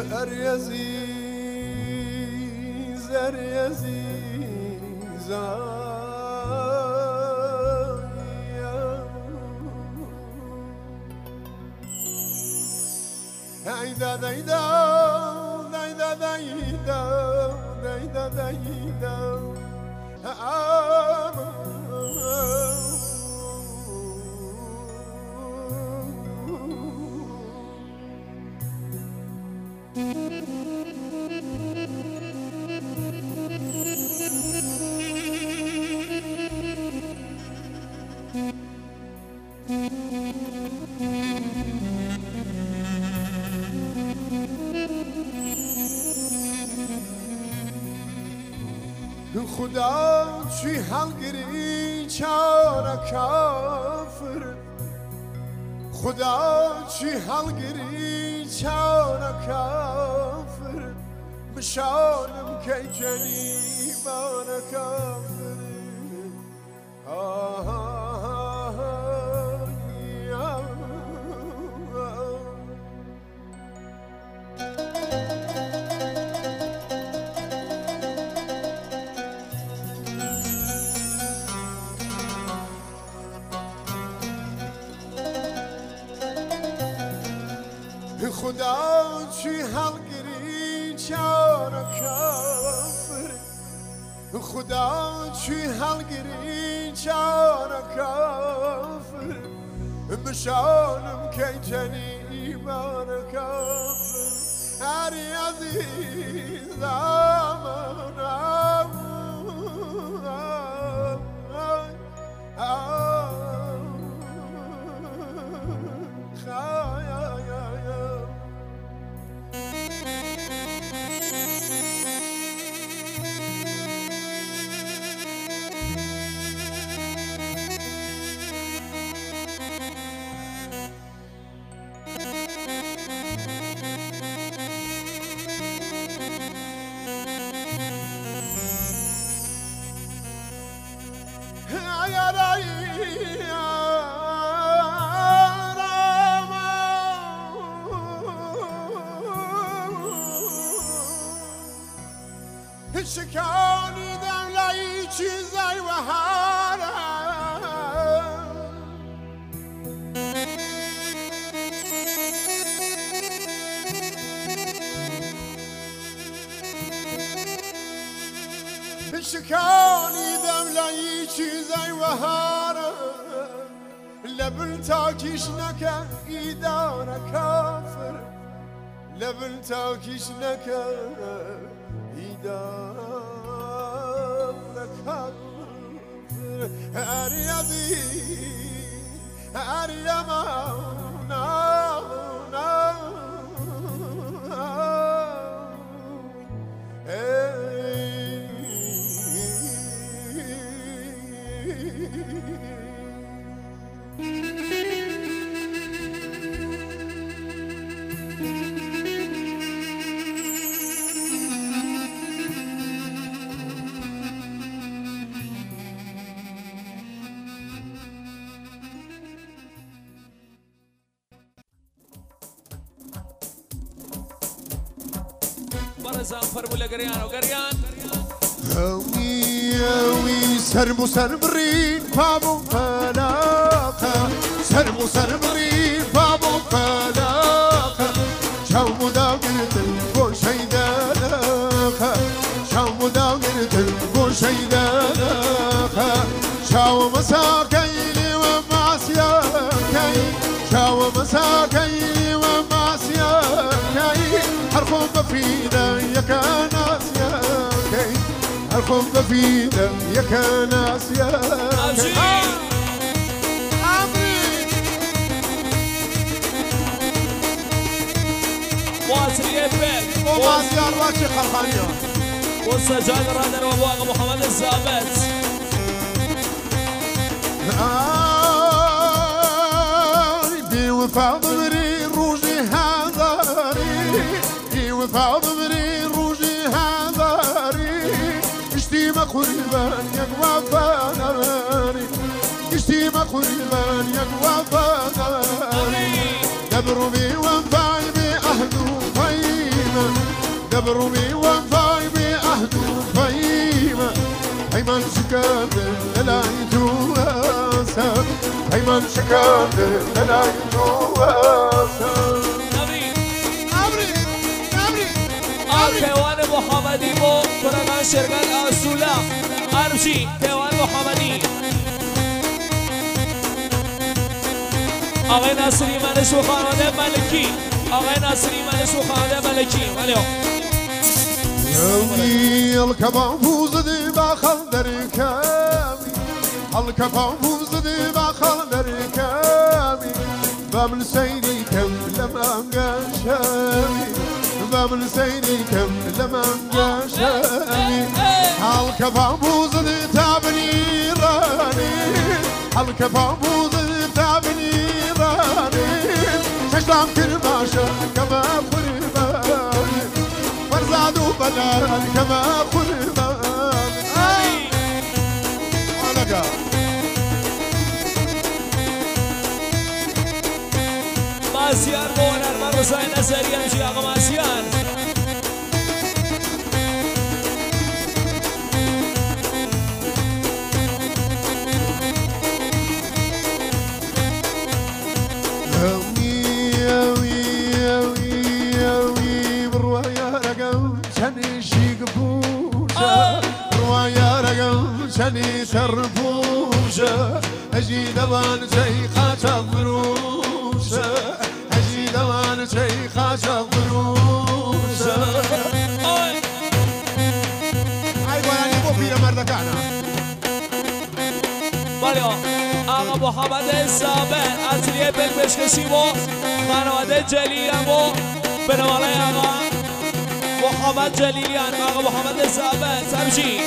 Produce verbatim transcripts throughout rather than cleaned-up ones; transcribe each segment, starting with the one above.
عزیز ای عزیز ای دا دای دا دای دا دای دا دای دا دای دا خدا چی هلگری چارا کافر خدا چی هلگری چارا کافر بشارم که جنی بارا کافر آه خدا چی هلگری چارا کافر خدا چی هلگری چارا کافر بشانم که جنی بارا کافر هر عزیز آمانم شکانیدم لای چیزای وهارم شکانیدم لای چیزای وهارم لبن تاکیش نکن ایدار کافر لبن تاکیش نکن ایدار کافر هر عزیز هر یمانم برزان فرموله قريان وقريان هوي هوي سرمو سربرين بابو فلاقة سرمو سربرين بابو فلاقة شو مداقرة البوش هيداناقة شو مداقرة البوش هيداناقة شو مساكيني ومعسياكي شو مساكيني ومعسياكي حرفهم بفيدا يا كناس يا كي حرفهم بفيدا يا كناس يا كي واصل يبك ومازيار واشي خلخانية والسجاد رادر وابواق محمد الزابت دي وفا ضمري روجي هذاري دي وفا ضمري روجي هذاري اشتي ما قربان يقوى فاناري اشتي ما قربان يقوى فاناري دبروا بي وانفعي بي أهدو طينا دبروني وفاي بعهد فيما هيمن شكاد للايتو اسا هيمن شكاد للايتو اسا پیوان محمدی بو برمان شرکت اصولا ارشی پیوان محمدی آقای ناصری منش و خانواده ملکی آقای ناصری منش و خانواده ملکی ولیو يومي الكبابوز دي باخل دركامي الكبابوز دي باخل دركامي بامل سيدي كم لما قاشامي بامل سيدي كم لما قاشامي الكبابوز دي تابني راني الكبابوز دي تابني راني ششلام كرماشا كما فرماني فرزادو بلال كما فرمان علقا ماسيان بونر مرساي نسري امشي اغا ماسيان شني سرفوشة أجي دوان شيخة شغروشة أجي دوان شيخة شغروشة أي بواني مو فينا مردكانا باليو آقا محمد الزابن أتريه بالبشكشي بو خانواده جليل بو بنوالي آقا محمد جليليان آقا محمد الزابن سمشي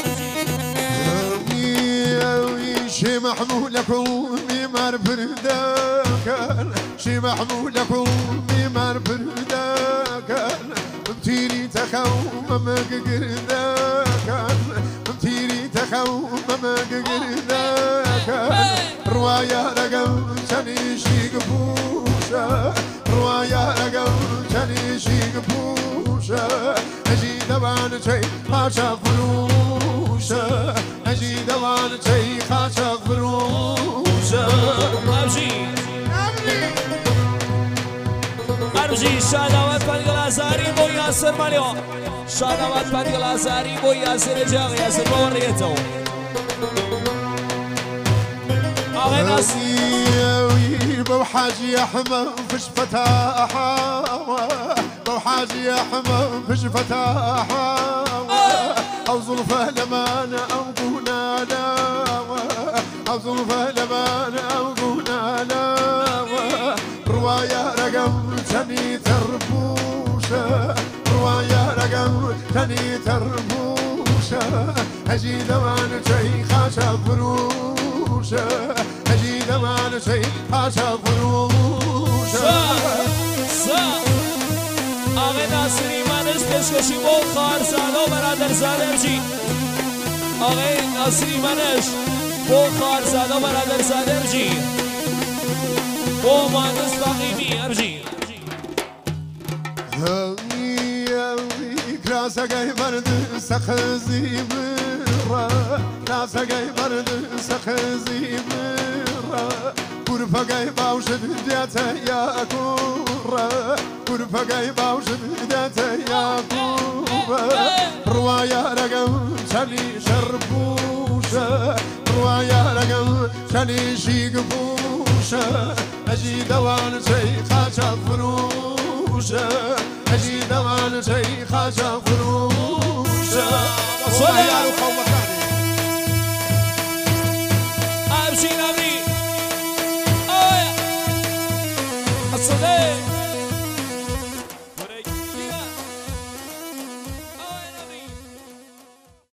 شي محمولكم ميمار فرداكن شي محمولكم ميمار فرداكن ممتيري تخوم مقرداكن ممتيري تخوم مقرداكن رواية رقم شني شي قبوشة رواية رقم شني شي قبوشة أجي دوان شي باشا فروشة أجي دوان شي خاشق فروشة أبجي أبجي شادوات بالغلازاري بو ياسر ماليو شادوات بالغلازاري بو ياسر جاغ ياسر بوريتو أغي ناسي بو حاجي أحمد فش فتاحة بو حاجي أحمد فش فتاحة أو زلفة لمان أو قونا لاوة أو زلفة لمان أو قونا لاوة رواية رقم تني تربوشة رواية رقم تني تربوشة أجي دوان شي خاشا فروشة أجي دوان شي خاشا فروشة آقای ناصری منش پشکشی بول خواهر زاده و برادر زاده امشی آقای ناصری منش بول خواهر زاده و برادر زاده امشی بول مهندس باقیمی امشی كراسة جاي برد سخزي برا كراسة جاي برد سخزي برا كورفا جاي باوشد دياتا يا كورا كورفا جاي باوشد دياتا يا كورا رواية رقم شالي شربوشة رواية رقم شالي شيقبوشة أجي دوان شيخة شفروشة أجي دوان شيخة شفروشة والله يا روح ومكاني أمشي نبي أوه الصديق